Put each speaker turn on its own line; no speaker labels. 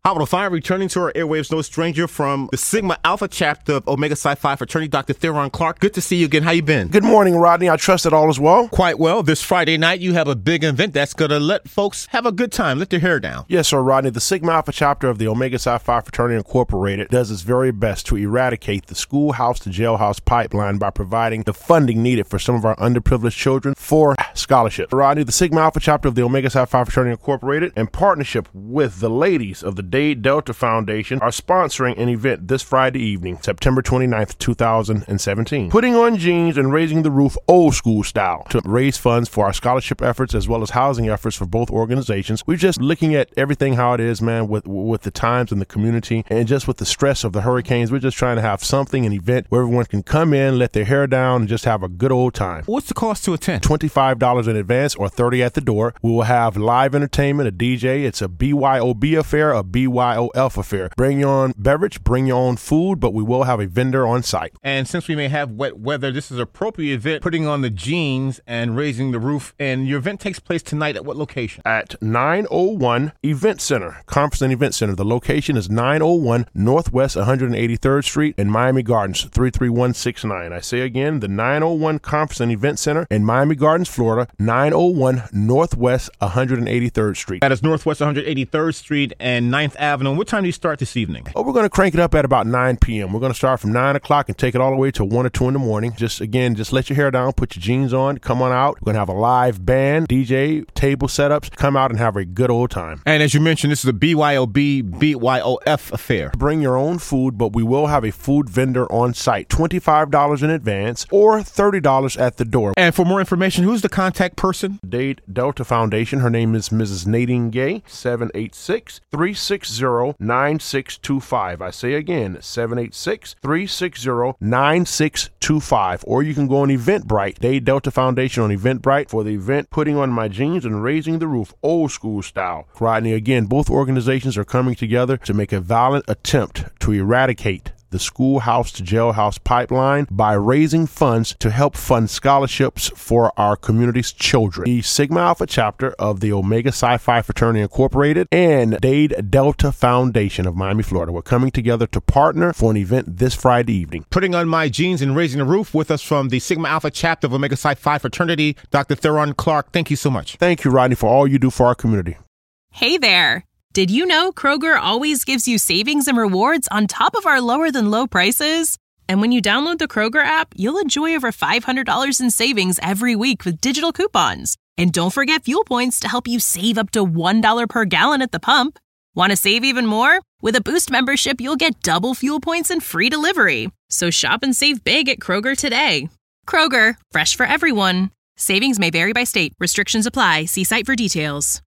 Hospital 5 returning to our airwaves, no stranger from the Sigma Alpha chapter of Omega Psi Phi fraternity, Dr. Theron Clark. Good to see you again. How you been?
Good morning, Rodney. I trust that all is well.
Quite well. This Friday night, you have a big event that's going to let folks have a good time, let their hair down.
Yes, sir, Rodney. The Sigma Alpha chapter of the Omega Psi Phi fraternity incorporated does its very best to eradicate the schoolhouse to jailhouse pipeline by providing the funding needed for some of our underprivileged children for scholarships. Rodney, the Sigma Alpha chapter of the Omega Psi Phi fraternity incorporated, in partnership with the ladies of the Dade Delta Foundation, are sponsoring an event this Friday evening, September 29th, 2017. Putting on jeans and raising the roof old school style to raise funds for our scholarship efforts as well as housing efforts for both organizations. We're just looking at everything how it is, man, with the times and the community and just with the stress of the hurricanes. We're just trying to have something, an event where everyone can come in, let their hair down, and just have a good old time.
What's the cost to attend?
$25 in advance or $30 at the door. We will have live entertainment, a DJ. It's a BYOB affair, a BYOF affair. Bring your own beverage, bring your own food, but we will have a vendor on site.
And since we may have wet weather, this is an appropriate event, putting on the jeans and raising the roof. And your event takes place tonight at what location?
At 901 Event Center, Conference and Event Center. The location is 901 Northwest 183rd Street in Miami Gardens, 33169. I say again, the 901 Conference and Event Center in Miami Gardens, Florida, 901 Northwest 183rd Street.
That is Northwest 183rd Street and 9th Avenue. What time do you start this evening?
We're going to crank it up at about 9 p.m. We're going to start from 9 o'clock and take it all the way to 1 or 2 in the morning. Just let your hair down, put your jeans on, come on out. We're going to have a live band, DJ, table setups. Come out and have a good old time.
And as you mentioned, this is a BYOB, BYOF affair.
Bring your own food, but we will have a food vendor on site. $25 in advance or $30 at the door.
And for more information, who's the contact person?
Dade Delta Foundation. Her name is Mrs. Nadine Gay, 786-360-9625. I say again, 786-360-9625. Or you can go on Eventbrite, Dade Delta Foundation on Eventbrite for the event Putting on My Jeans and Raising the Roof, old school style. Rodney, again, both organizations are coming together to make a violent attempt to eradicate the schoolhouse to jailhouse pipeline by raising funds to help fund scholarships for our community's children. The Sigma Alpha chapter of the Omega Psi Phi fraternity incorporated and Dade Delta Foundation of Miami, Florida. We're coming together to partner for an event this Friday evening.
Putting on my jeans and raising the roof, with us from the Sigma Alpha chapter of Omega Psi Phi fraternity, Dr. Theron Clark. Thank you so much.
Thank you, Rodney, for all you do for our community.
Hey there. Did you know Kroger always gives you savings and rewards on top of our lower-than-low prices? And when you download the Kroger app, you'll enjoy over $500 in savings every week with digital coupons. And don't forget fuel points to help you save up to $1 per gallon at the pump. Want to save even more? With a Boost membership, you'll get double fuel points and free delivery. So shop and save big at Kroger today. Kroger, fresh for everyone. Savings may vary by state. Restrictions apply. See site for details.